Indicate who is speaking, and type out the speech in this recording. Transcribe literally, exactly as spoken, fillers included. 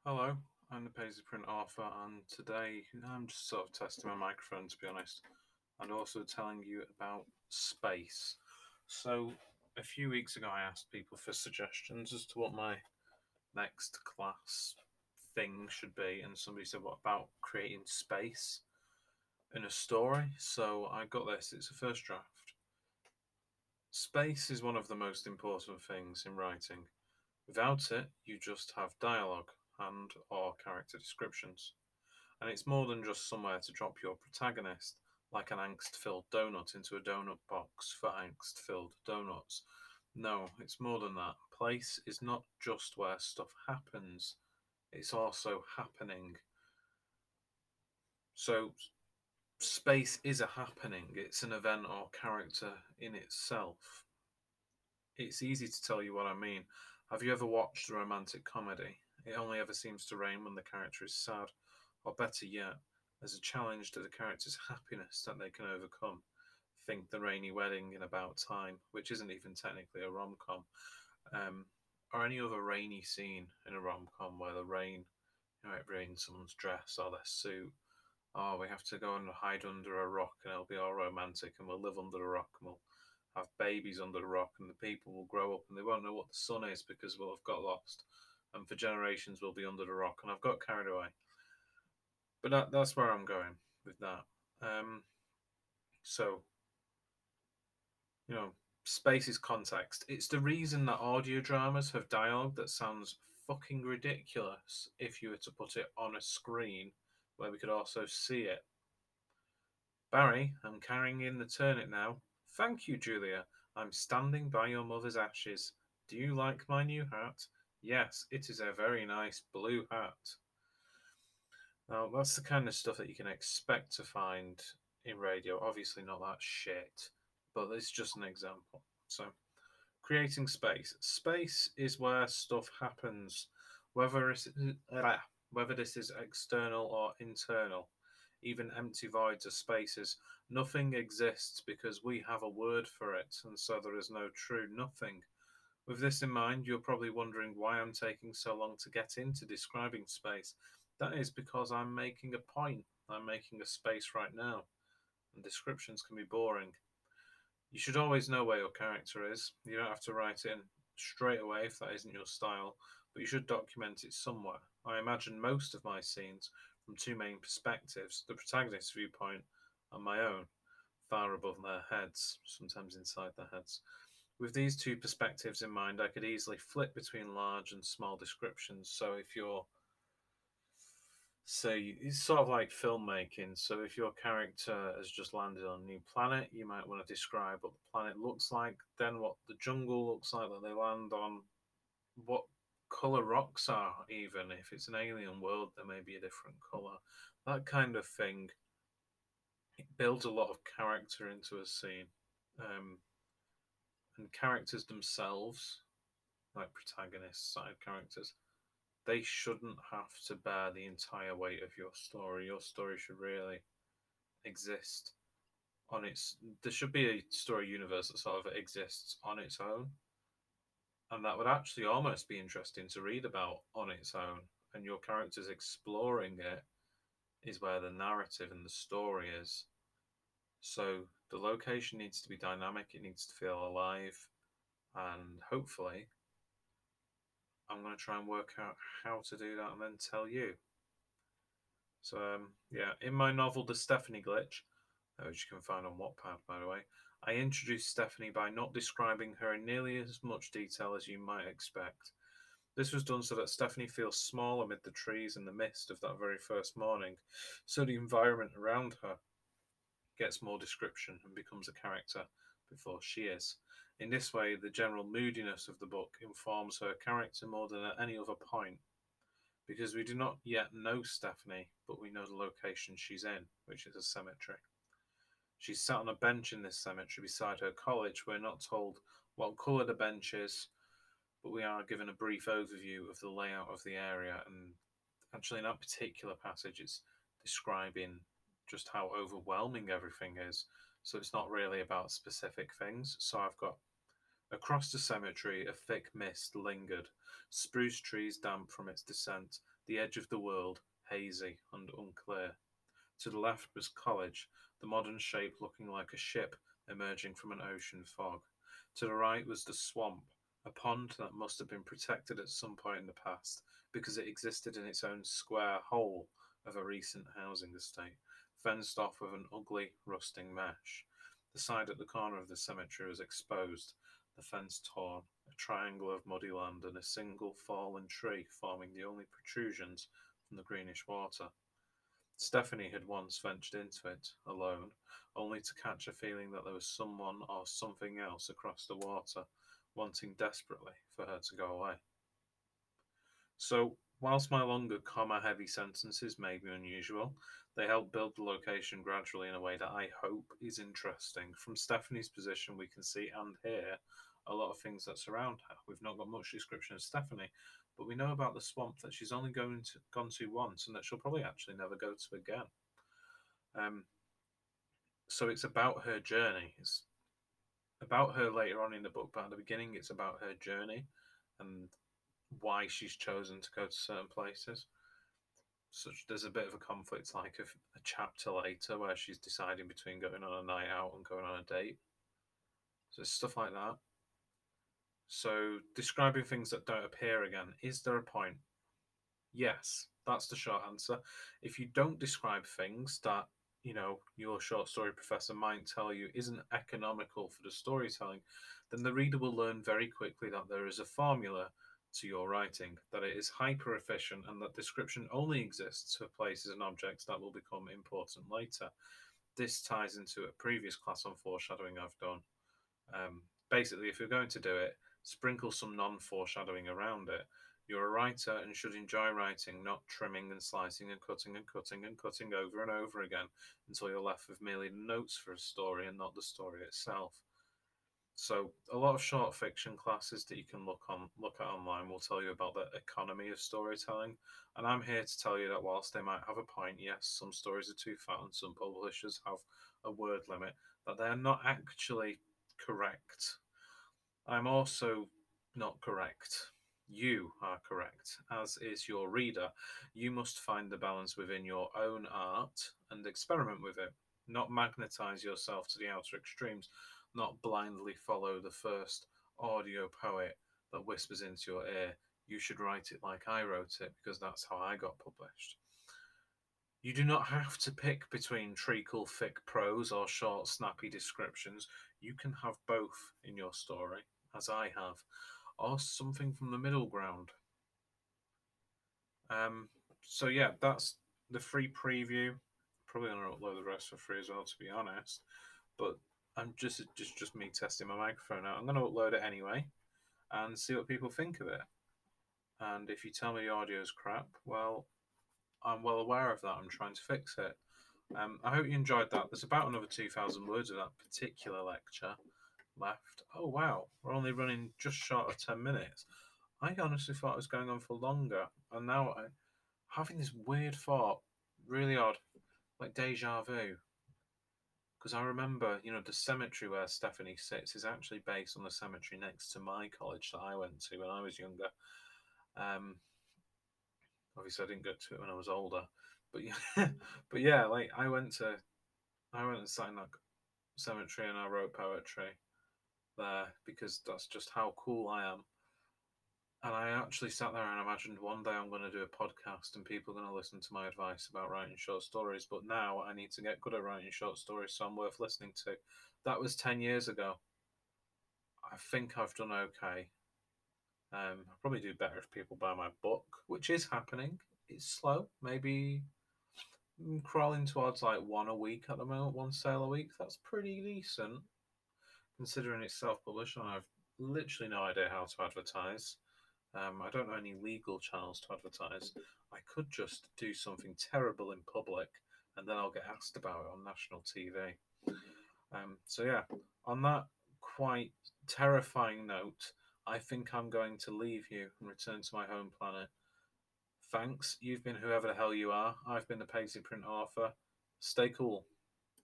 Speaker 1: Hello, I'm the Paisley Print author, and today I'm just sort of testing my microphone to be honest, and also telling you about space. So, a few weeks ago, I asked people for suggestions as to what my next class thing should be, and somebody said, what about creating space in a story? So, I got this, it's a first draft. Space is one of the most important things in writing. Without it, you just have dialogue and or character descriptions. And it's more than just somewhere to drop your protagonist, like an angst-filled donut into a donut box for angst-filled donuts. No, it's more than that. Place is not just where stuff happens, it's also happening. So space is a happening, it's an event or character in itself. It's easy to tell you what I mean. Have you ever watched a romantic comedy? It only ever seems to rain when the character is sad, or better yet, there's a challenge to the character's happiness that they can overcome. Think The Rainy Wedding in About Time, which isn't even technically a rom com, um, or any other rainy scene in a rom com where the rain, you know, it rains someone's dress or their suit. Oh, we have to go and hide under a rock and it'll be all romantic and we'll live under a rock and we'll have babies under the rock and the people will grow up and they won't know what the sun is because we'll have got lost and for generations we'll be under the rock and I've got carried away. But that, that's where I'm going with that. Um, so, you know, space is context. It's the reason that audio dramas have dialogue that sounds fucking ridiculous if you were to put it on a screen where we could also see it. Barry, I'm carrying in the turnip now. Thank you, Julia. I'm standing by your mother's ashes. Do you like my new hat? Yes, it is a very nice blue hat. Now, that's the kind of stuff that you can expect to find in radio. Obviously, not that shit, but it's just an example. So, creating space. Space is where stuff happens, whether it's, uh, whether this is external or internal. Even empty voids are spaces. Nothing exists because we have a word for it, and so there is no true nothing. With this in mind, you're probably wondering why I'm taking so long to get into describing space. That is because I'm making a point. I'm making a space right now, and descriptions can be boring. You should always know where your character is. You don't have to write in straight away if that isn't your style, but you should document it somewhere. I imagine most of my scenes from two main perspectives, the protagonist's viewpoint and my own, far above their heads, sometimes inside their heads. With these two perspectives in mind, I could easily flip between large and small descriptions. So if you're so it's sort of like filmmaking. So if your character has just landed on a new planet, you might want to describe what the planet looks like, then what the jungle looks like that they land on, what color rocks are, even if it's an alien world, there may be a different color. That kind of thing. It builds a lot of character into a scene, um, and characters themselves, like protagonists, side characters, they shouldn't have to bear the entire weight of your story. Your story should really exist on its. There should be a story universe that sort of exists on its own, and that would actually almost be interesting to read about on its own. And your characters exploring it is where the narrative and the story is. So the location needs to be dynamic. It needs to feel alive, and hopefully, I'm going to try and work out how to do that and then tell you. So um, yeah, in my novel The Stephanie Glitch, uh, which you can find on Wattpad by the way, I introduced Stephanie by not describing her in nearly as much detail as you might expect. This was done so that Stephanie feels small amid the trees and the mist of that very first morning, so the environment around her gets more description and becomes a character before she is. In this way, the general moodiness of the book informs her character more than at any other point, because we do not yet know Stephanie, but we know the location she's in, which is a cemetery. She's sat on a bench in this cemetery beside her college. We're not told what colour the bench is, but we are given a brief overview of the layout of the area. And actually, in that particular passage, it's describing just how overwhelming everything is. So it's not really about specific things. So I've got across the cemetery, a thick mist lingered, spruce trees damp from its descent, the edge of the world hazy and unclear. To the left was college, the modern shape looking like a ship emerging from an ocean fog. To the right was the swamp, a pond that must have been protected at some point in the past because it existed in its own square hole of a recent housing estate, fenced off with an ugly, rusting mesh. The side at the corner of the cemetery was exposed, the fence torn, a triangle of muddy land, and a single fallen tree forming the only protrusions from the greenish water. Stephanie had once ventured into it, alone, only to catch a feeling that there was someone or something else across the water, wanting desperately for her to go away. So, whilst my longer comma-heavy sentences may be unusual, they help build the location gradually in a way that I hope is interesting. From Stephanie's position, we can see and hear a lot of things that surround her. We've not got much description of Stephanie, but we know about the swamp that she's only going to, gone to once and that she'll probably actually never go to again. Um, so it's about her journey. It's about her later on in the book, but at the beginning, it's about her journey and why she's chosen to go to certain places. Such there's a bit of a conflict, like a, a chapter later, where she's deciding between going on a night out and going on a date. So it's stuff like that. So describing things that don't appear again, is there a point? Yes, that's the short answer. If you don't describe things that, you know, your short story professor might tell you isn't economical for the storytelling, then the reader will learn very quickly that there is a formula to your writing, that it is hyper efficient, and that description only exists for places and objects that will become important later. This ties into a previous class on foreshadowing I've done. Um, basically, if you're going to do it, sprinkle some non foreshadowing around it. You're a writer and should enjoy writing, not trimming and slicing and cutting and cutting and cutting over and over again until you're left with merely notes for a story and not the story itself. So a lot of short fiction classes that you can look on look at online will tell you about the economy of storytelling. And I'm here to tell you that whilst they might have a point, yes, some stories are too fat and some publishers have a word limit, that they are not actually correct. I'm also not correct. You are correct, as is your reader. You must find the balance within your own art and experiment with it, not magnetize yourself to the outer extremes, not blindly follow the first audio poet that whispers into your ear, you should write it like I wrote it because that's how I got published. You do not have to pick between treacle thick prose or short snappy descriptions. You can have both in your story, as I have, or something from the middle ground. Um, so yeah, that's the free preview. Probably gonna upload the rest for free as well, to be honest. But I'm just just just me testing my microphone out. I'm gonna upload it anyway and see what people think of it. And if you tell me the audio is crap, well, I'm well aware of that. I'm trying to fix it. Um, I hope you enjoyed that. There's about another two thousand words of that particular lecture left. Oh, wow. We're only running just short of ten minutes. I honestly thought it was going on for longer. And now I'm having this weird thought, really odd, like deja vu. Because I remember, you know, the cemetery where Stephanie sits is actually based on the cemetery next to my college that I went to when I was younger. Um, obviously, I didn't go to it when I was older. But yeah, but yeah, like I went to, I went and sat in that cemetery and I wrote poetry there because that's just how cool I am. And I actually sat there and imagined one day I'm going to do a podcast and people are going to listen to my advice about writing short stories. But now I need to get good at writing short stories, so I'm worth listening to. That was ten years ago. I think I've done okay. Um, I'll probably do better if people buy my book, which is happening. It's slow. Maybe I'm crawling towards like one a week at the moment, one sale a week. That's pretty decent considering it's self-published and I've literally no idea how to advertise. Um, I don't know any legal channels to advertise. I could just do something terrible in public and then I'll get asked about it on national T V. Um, so, yeah, on that quite terrifying note, I think I'm going to leave you and return to my home planet. Thanks. You've been whoever the hell you are. I've been the Paisley Print author. Stay cool.